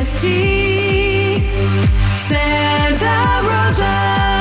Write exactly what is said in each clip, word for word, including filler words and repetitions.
S T, Santa Rosa.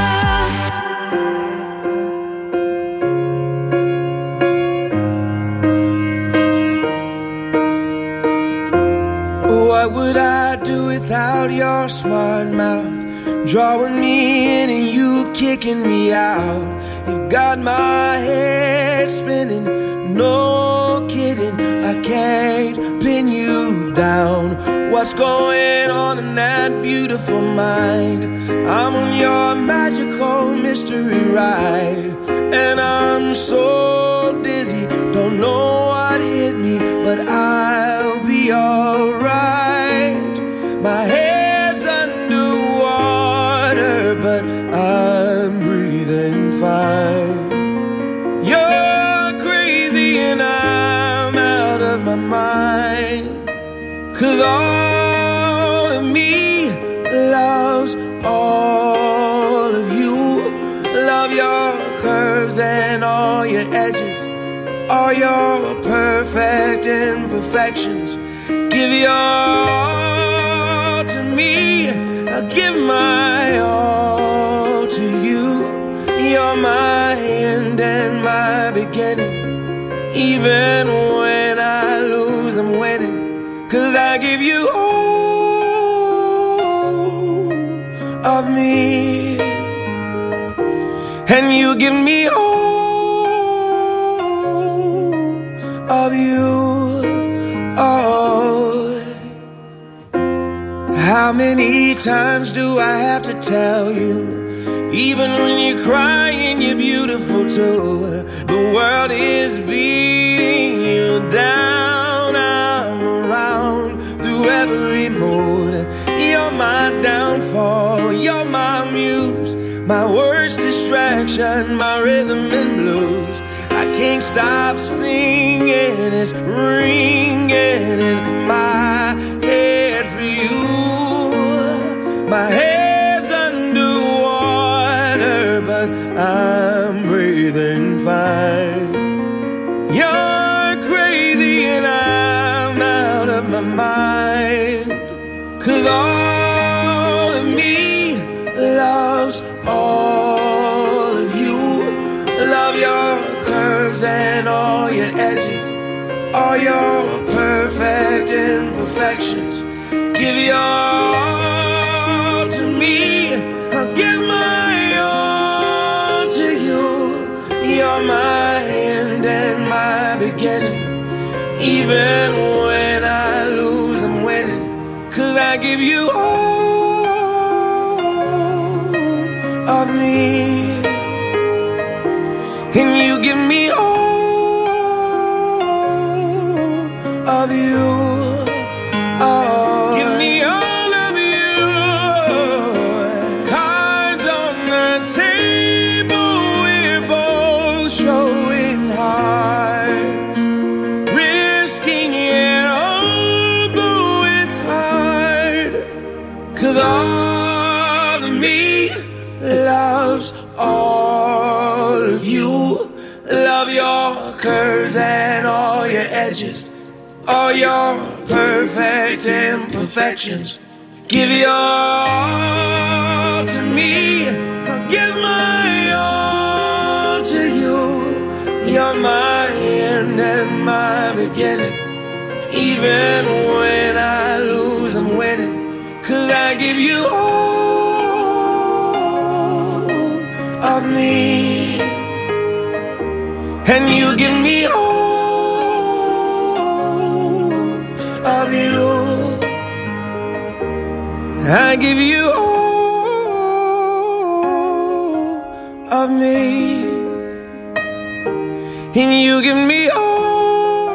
What would I do without your smart mouth? Drawing me in and you kicking me out. You got my head spinning, no kidding. I can't pin you down. What's going on in that beautiful mind? I'm on your magical mystery ride, and I'm so dizzy, don't know what hit me, but I'll be alright. My head's underwater, but I'm breathing fine. You're crazy and I'm out of my mind, 'cause all of me loves all of you. Love your curves and all your edges, all your perfect imperfections. Give your all to me, I'll give my all to you. You're my end and my beginning. Even when I lose, I'm winning, 'cause I give you all of me, and you give me all of you. Oh, how many times do I have to tell you? Even when you're crying, you're beautiful too. The world is beating you down. I'm around through every mood. You're my downfall, you're my muse, my worst distraction, my rhythm and blues. I can't stop singing, it's ringing in my head for you. My head's underwater, but I'm breathing fine. You're crazy and I'm out of my mind, 'cause all of me loves all of you. Love your curves and all your edges, all your perfect imperfections. Give your all to me, I'll give my all to you. You're my end and my beginning. Even when I lose, I'm winning, 'cause I give you all of me, and you give me all of you. Oh, give me all of you. Cards on the table, we're both showing hearts, risking it although it's hard, 'cause all of me loves all of you. Love your curves and all your edges, all your perfect imperfections. Give your all to me, I'll give my all to you. You're my end and my beginning. Even when I lose, I'm winning, 'cause I give you all of me, and you give me all of you. I give you all of me, and you give me all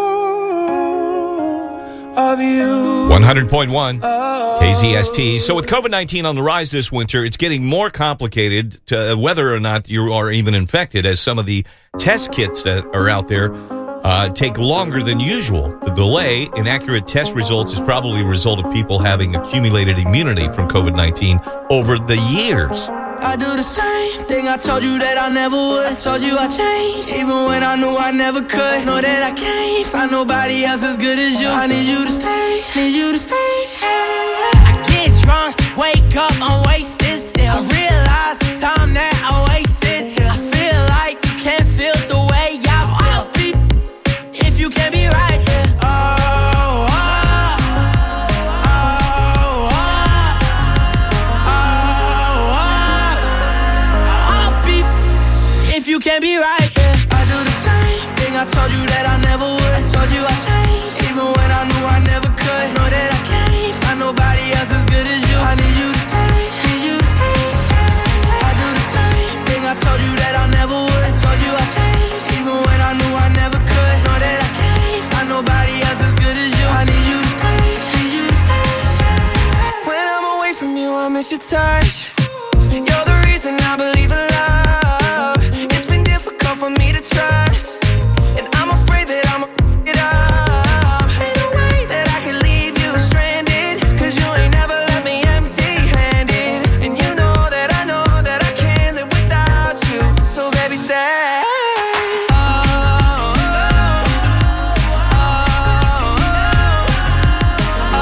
of you. one hundred point one K Z S T. So with COVID nineteen on the rise this winter, it's getting more complicated to whether or not you are even infected, as some of the test kits that are out there uh, take longer than usual. The delay in accurate test results is probably a result of people having accumulated immunity from COVID nineteen over the years. I do the same thing I told you that I never would. I told you I changed, even when I knew I never could. Know that I can't find nobody else as good as you. I need you to stay, need you to stay. Wake up, I'm wasted still. I realize the time that I wasted here. I feel like you can't feel the way I feel. I'll be if you can't be right here. Oh, oh, oh, oh, oh, oh. I'll be if you can't be right here. I do the same thing I told you that I never would. I told you I changed, even when I knew I never could. Know that I can't find nobody else as good as you. I need you to stay, need you to stay. I do the same thing I told you that I never would. I told you I changed, even when I knew I never could. Know that I can't find nobody else as good as you. I need you to stay, need you to stay. When I'm away from you, I miss your touch. You're the reason I believe in love. It's been difficult for me to trust, and I'm afraid that I'm a it up. Ain't no way that I can leave you stranded, cause you ain't never left me empty-handed. And you know that I know that I can't live without you. So baby, stay. Oh, oh, oh, oh,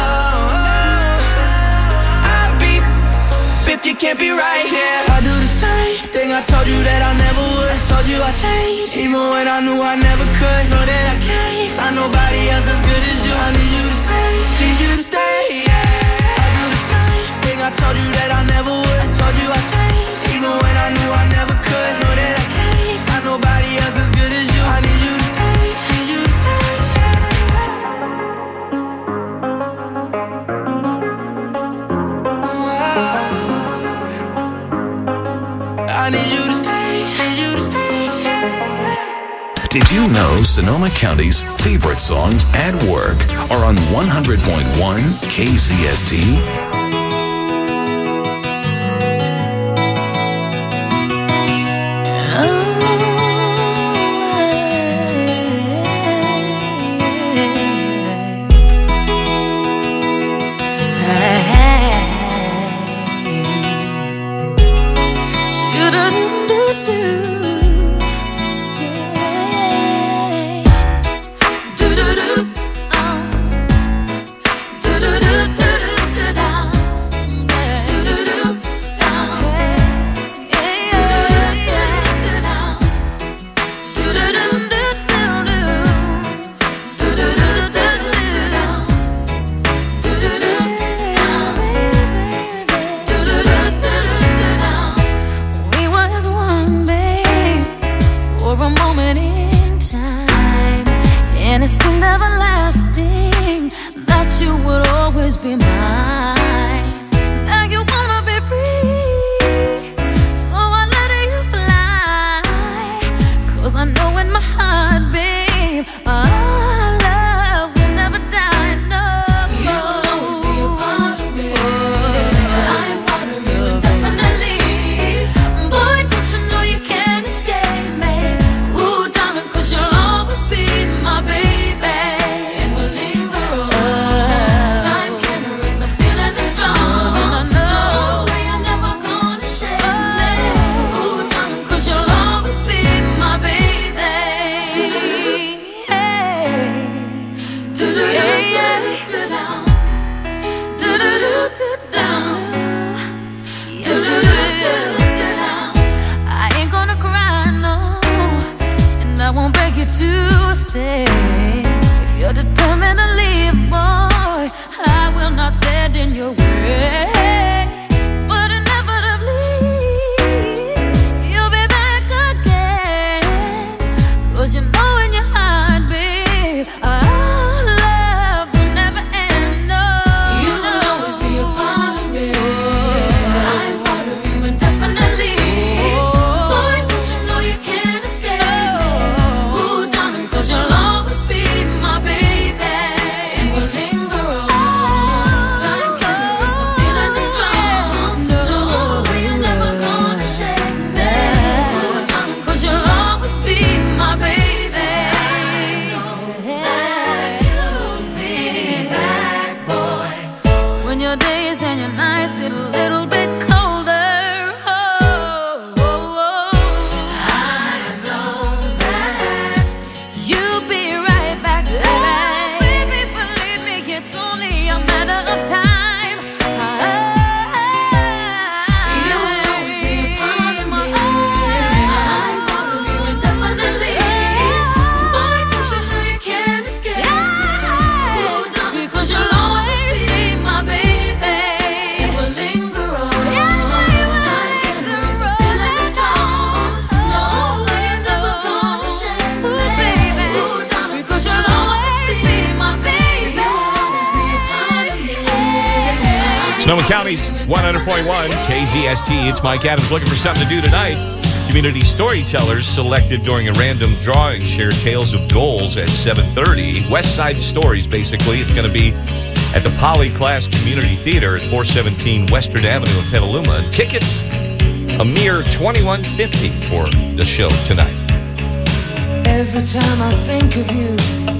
oh. I'll be if you can't be right here. I do the same thing I told you that I never would. I told you I changed, even when I knew I never could. Know that I can't find nobody else as good as you. I need you to stay, need you to stay. Yeah. I do the same thing I told you that I never would. I told you I changed, even when I knew I never could. Know that I can't find nobody else as good as you. I need you to stay, need you to stay. I need you to stay, need you to stay. Did you know Sonoma County's favorite songs at work are on one hundred point one K Z S T? It's only a matter of time. time. Sonoma County's one hundred point one K Z S T. It's Mike Adams looking for something to do tonight. Community storytellers selected during a random drawing share tales of goals at seven thirty. West Side Stories, basically. It's going to be at the Poly Class Community Theater at four seventeen Western Avenue in Petaluma. Tickets, a mere twenty-one fifty for the show tonight. Every time I think of you,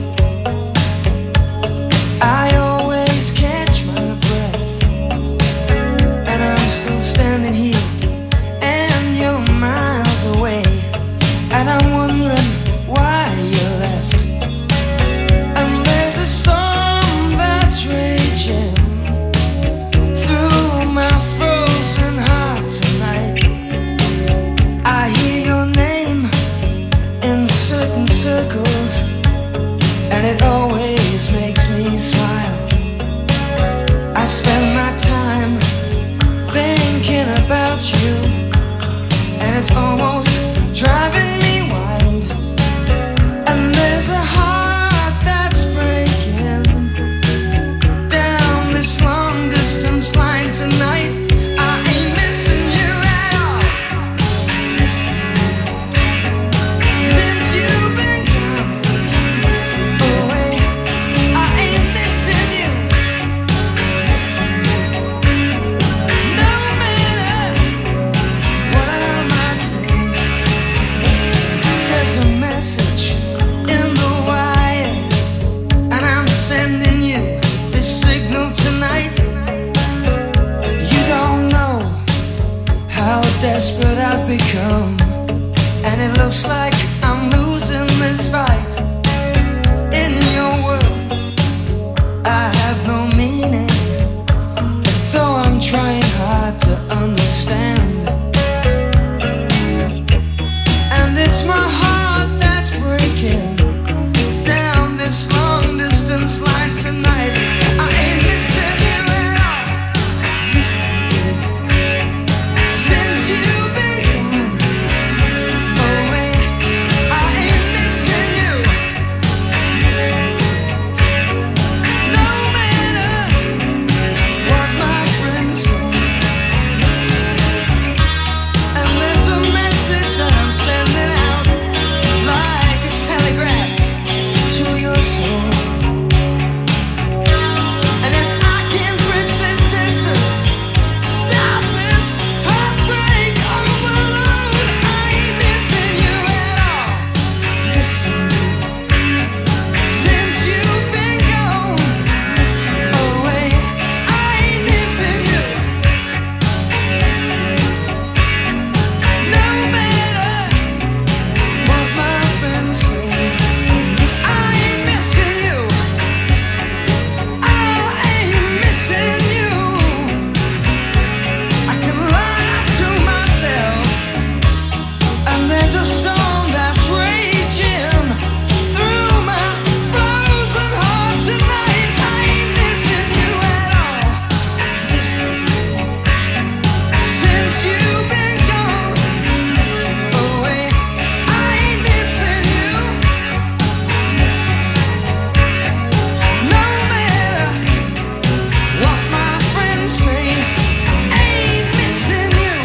I always catch my breath, and I'm still standing here, and you're miles away, and I'm wondering why you left. And there's a storm that's raging through my frozen heart tonight. I hear your name in certain circles, and it always makes me smile. I spend my time thinking about you, and it's almost driving me wild. And there's a heart that's breaking down this long distance line tonight. I ain't missing you at all. Since you've been gone away, I ain't missing you. No matter what I might say, there's a message in the wire, and I'm sending you this signal tonight. You don't know how desperate I've become, and it looks like I'm losing this fight. In your world, I have no meaning, though I'm trying hard to understand. And it's my heart that's breaking down this long distance line tonight. I ain't missing you at all. Since you've been gone away, I ain't missing you. No matter what my friends say. And there's a message that I'm sending out like a telegraph to your soul. And if I can bridge this distance, stop this heartbreak overload, I ain't missing you at all. Since you've been gone away, I ain't missing you. No matter what my friends say, I ain't missing you. I ain't missing you. I can lie to myself, and there's a storm that's raging through my frozen heart tonight. I ain't missing you at all. Since you've been gone away, I ain't missing you. No matter what my friends say, I ain't missing you.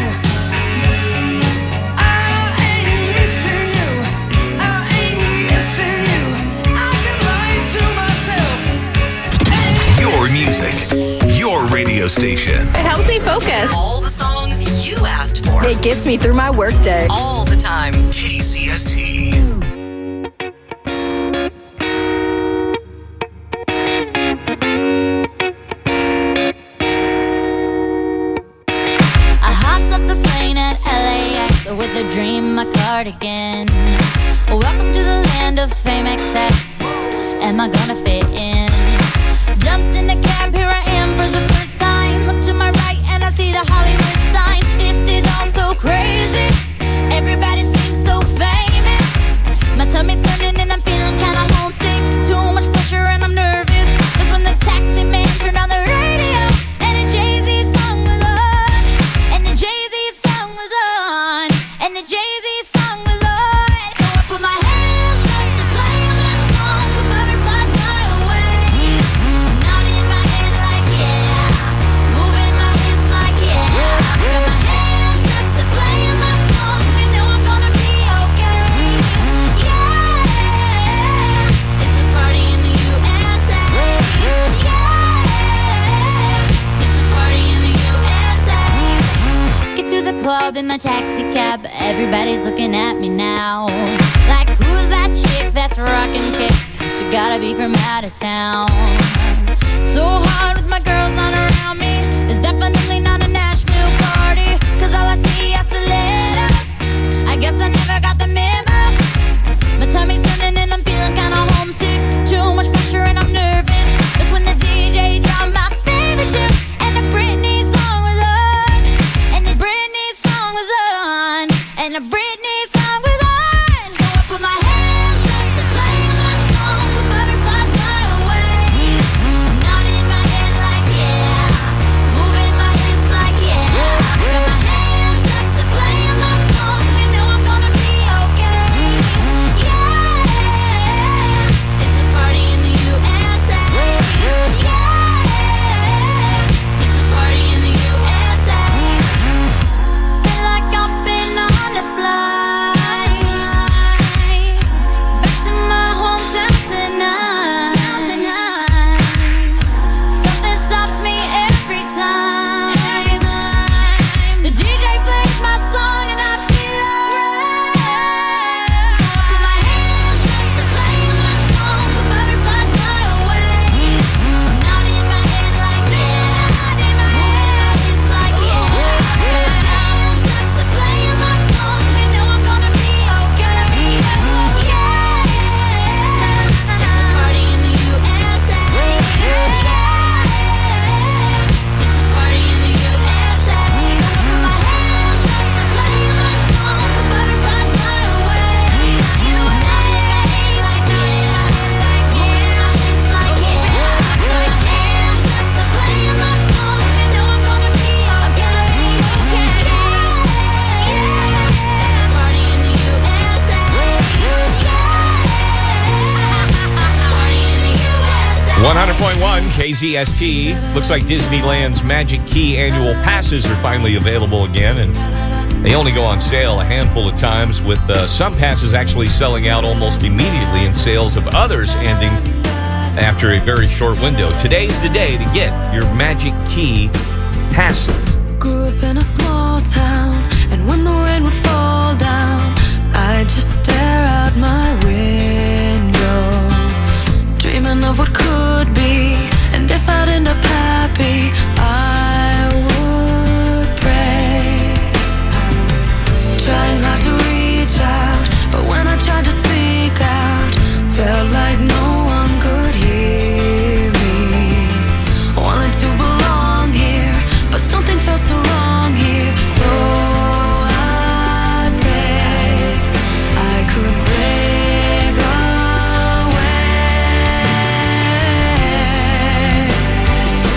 I ain't missing you. I ain't missing you. I can lie to myself. Your music, your radio station. It helps me focus. All the songs you asked for. It gets me through my workday. All the time. K C S T. I hopped off the plane at L A X with a dream, my cardigan. Welcome to the land of fame excess. Am I gonna fit in? Jumped in the cab, here I am for the first time. Look to my right and I see the Hollywood sign. This is all so crazy. Everybody seems so famous. My tummy's turning and I'm feeling kinda homesick. Too much pressure and I'm nervous. That's when the taxi man turned on the radio, and a Jay-Z song was on. And the Jay-Z song was on. And the Jay-Z song was on. So I put my hands up to play my song. The butterflies fly away. Now club in my taxi cab. Everybody's looking at me now. Like, who's that chick that's rocking kicks? She gotta be from out of town. So hard with my girls not around me. It's definitely not a Nashville party. Cause all I see is the letters. I guess I never got the memo. My tummy's turning and I'm feeling kinda homesick. Too much pressure and I'm nervous. That's when the D J dropped my favorite tune. And the Britney song was on. And the Britney song was on. And the Britney song was on. So I put my hands up to play my song. The butterflies fly away. Nodding my head like yeah. Moving my hips like yeah. Got my hands up to play my song. You know I'm gonna be okay. Yeah. It's a party in the U S A. Yeah. It's a party in the U S A. Feel like I've been on a flight back to my hometown tonight. Something stops me every time. The D J plays my song and I feel alright. So I put my hands up to play my song. The butterflies fly away. Nodding my head like yeah. Moving my hips like yeah. Got my hands up to play my song. You know I'm gonna be okay. Yeah. It's a party in the U S A. Yeah. It's a party in the U S A. I put my hands up to play my song. The butterflies fly away. Nodding my head like yeah. Moving my hips like yeah. Got my hands up to play my song. You know I'm gonna be okay. Yeah. It's a party in the U S A. Yeah. It's a party in the U S A. one hundred point one K Z S T. Looks like Disneyland's Magic Key annual passes are finally available again, and they only go on sale a handful of times, with uh, some passes actually selling out almost immediately and sales of others ending after a very short window. Today's the day to get your Magic Key passes. Grew up in a small town, and when the rain would fall down, I'd just stare out my window, dreaming of what could be. And if I'd end up happy, I would pray, trying hard to reach out. But when I tried to speak out, felt like no one could hear me. Wanted to belong here, but something felt so wrong here. So I prayed I could break away.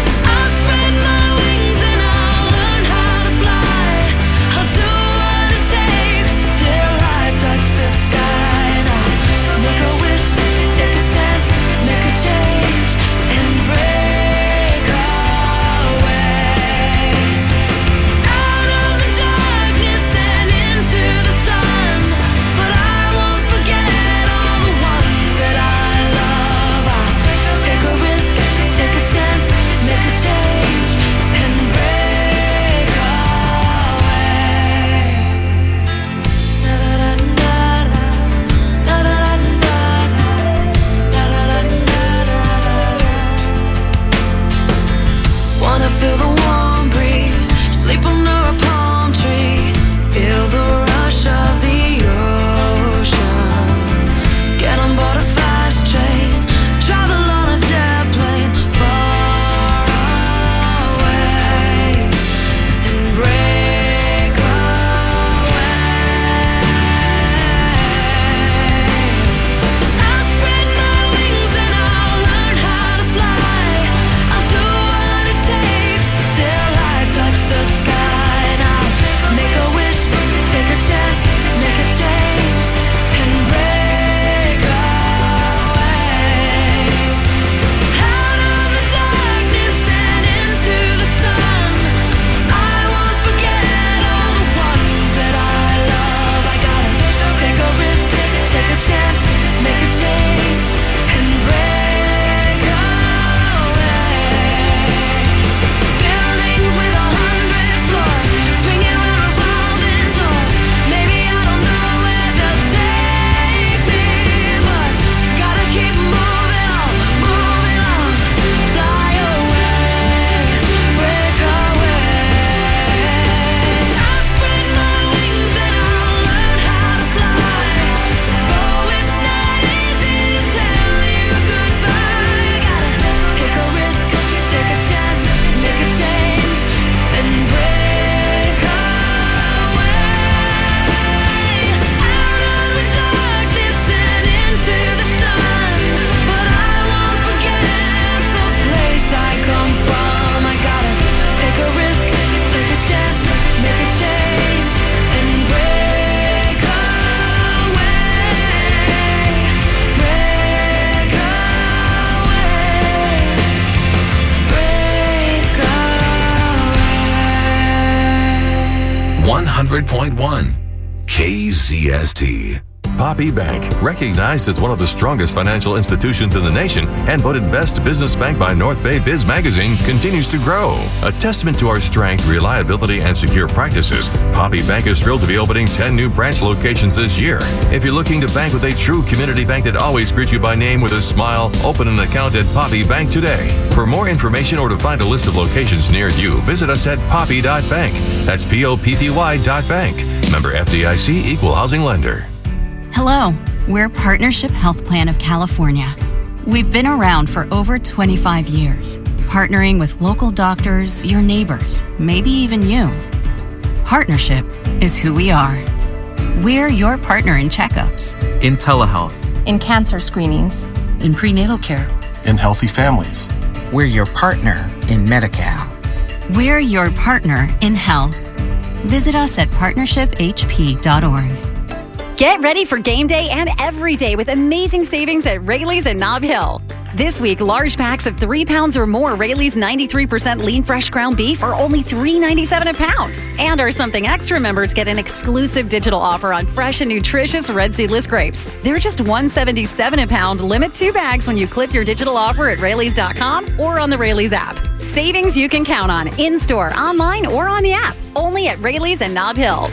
hundred point one K Z S T. Poppy Bank, recognized as one of the strongest financial institutions in the nation and voted Best Business Bank by North Bay Biz Magazine, continues to grow. A testament to our strength, reliability, and secure practices, Poppy Bank is thrilled to be opening ten new branch locations this year. If you're looking to bank with a true community bank that always greets you by name with a smile, open an account at Poppy Bank today. For more information or to find a list of locations near you, visit us at poppy dot bank. That's P O P P Y dot bank. Member F D I C, Equal Housing Lender. Hello, we're Partnership Health Plan of California. We've been around for over twenty-five years, partnering with local doctors, your neighbors, maybe even you. Partnership is who we are. We're your partner in checkups, in telehealth, in cancer screenings, in prenatal care, in healthy families. We're your partner in Medi-Cal. We're your partner in health. Visit us at partnership h p dot org. Get ready for game day and every day with amazing savings at Rayleigh's and Nob Hill. This week, large packs of three pounds or more Rayleigh's ninety-three percent lean fresh ground beef are only three ninety-seven a pound. And our Something Extra members get an exclusive digital offer on fresh and nutritious red seedless grapes. They're just one seventy-seven a pound, limit two bags when you clip your digital offer at Rayleigh's dot com or on the Rayleigh's app. Savings you can count on in-store, online, or on the app. Only at Rayleigh's and Nob Hill.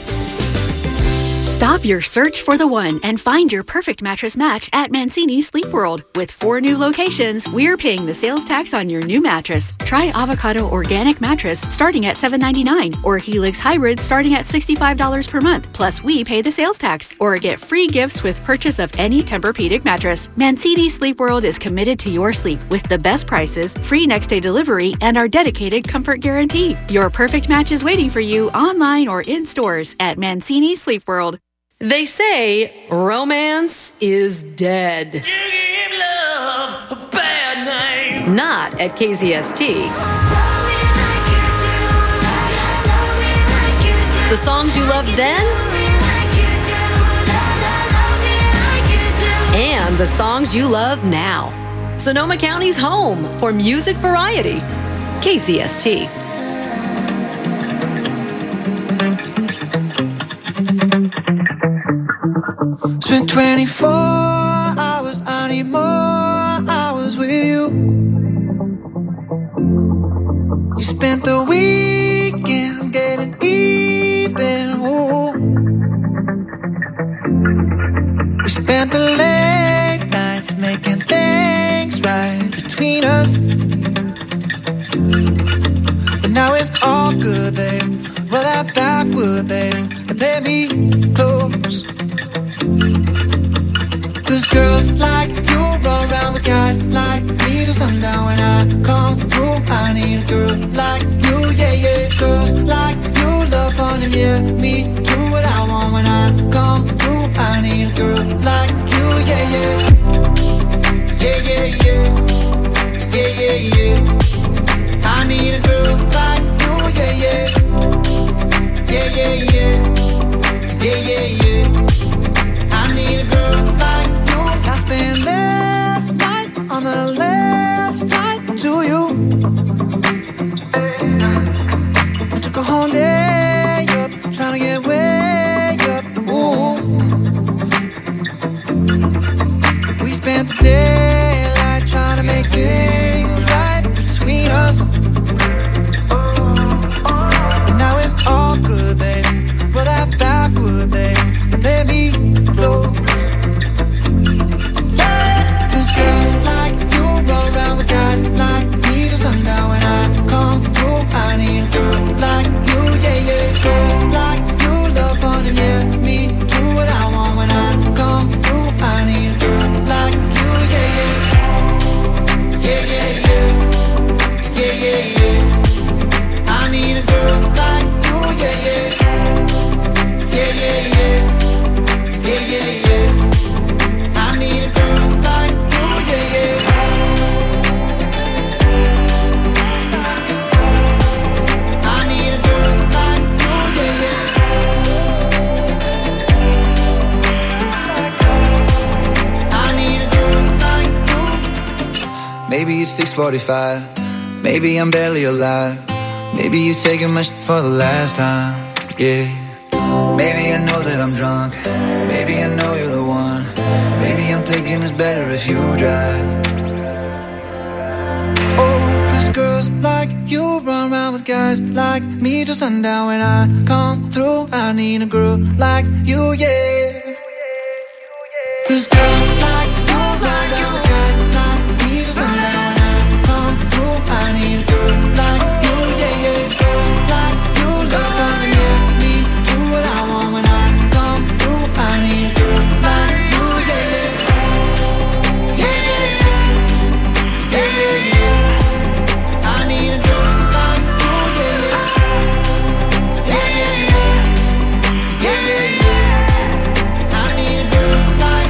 Stop your search for the one and find your perfect mattress match at Mancini Sleep World. With four new locations, we're paying the sales tax on your new mattress. Try Avocado Organic Mattress starting at seven ninety-nine or Helix Hybrid starting at sixty-five dollars per month. Plus, we pay the sales tax or get free gifts with purchase of any Tempur-Pedic mattress. Mancini Sleep World is committed to your sleep with the best prices, free next day delivery, and our dedicated comfort guarantee. Your perfect match is waiting for you online or in stores at Mancini Sleep World. They say romance is dead. You give love a bad name. Not at K Z S T. The songs you loved then and the songs you love now. Sonoma County's home for music variety. K Z S T. Spent twenty-four hours, I need more hours with you. You spent the weekend getting even, ooh. We spent the late nights making things right between us. But now it's all good, babe. Roll that backward, babe, and play me close. Cause girls like you run around with guys like me till sundown. When I come through, I need a girl like you, yeah, yeah. Girls like you love fun and yeah, me do what I want. When I come through, I need a girl like you, yeah, yeah. Yeah, yeah, yeah. Yeah, yeah, yeah. I need a girl like you, yeah, yeah. Yeah, yeah, yeah. Yeah, yeah, yeah. I need a girl like you. I spent last night on the last flight to you. I took a whole day up, trying to get way up. Ooh. We spent the daylight trying to make things right between us. And now it's all good, babe. Roll that backward, babe, and play me close. Yeah, cause girls like you run around with guys like me till sundown. When I come through, I need a girl like you, yeah, yeah. Girls like you love fun and yeah, me do what I want. When I come through, I need a girl like you, yeah, yeah. Yeah, yeah, yeah. Yeah, yeah, yeah. I need a girl like you, yeah, yeah. Yeah, yeah, yeah. Yeah, yeah, yeah. I need a girl like you, yeah, yeah. I need a girl like you, yeah, yeah. I need a girl like you. Maybe it's six forty-five. Maybe I'm barely alive. Maybe you taking my shit for the last time. yeah. Maybe I know that I'm drunk, maybe I know you're the one. Maybe I'm thinking it's better if you drive. Oh, cause girls like you run around with guys like me till sundown. When I come through, I need a girl like you, yeah. Cause girls like you run around with guys like me till sundown. When I come through, I need a girl like you, yeah, yeah. Girls like you love finding yeah, me do what I want. When I come through, I need a girl like you, yeah, yeah. Yeah, yeah, yeah. Yeah, yeah, yeah. I need a girl like you, yeah, yeah. Yeah, yeah, yeah. Yeah, yeah, yeah. I need a girl like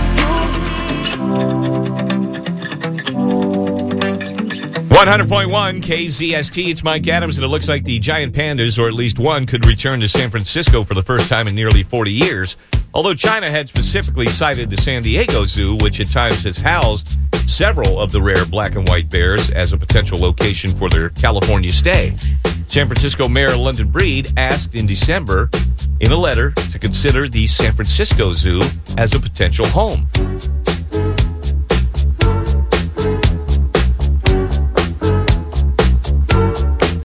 one hundred point one K Z S T, it's Mike Adams, and it looks like the giant pandas, or at least one, could return to San Francisco for the first time in nearly forty years. Although China had specifically cited the San Diego Zoo, which at times has housed several of the rare black and white bears, as a potential location for their California stay. San Francisco Mayor London Breed asked in December in a letter to consider the San Francisco Zoo as a potential home.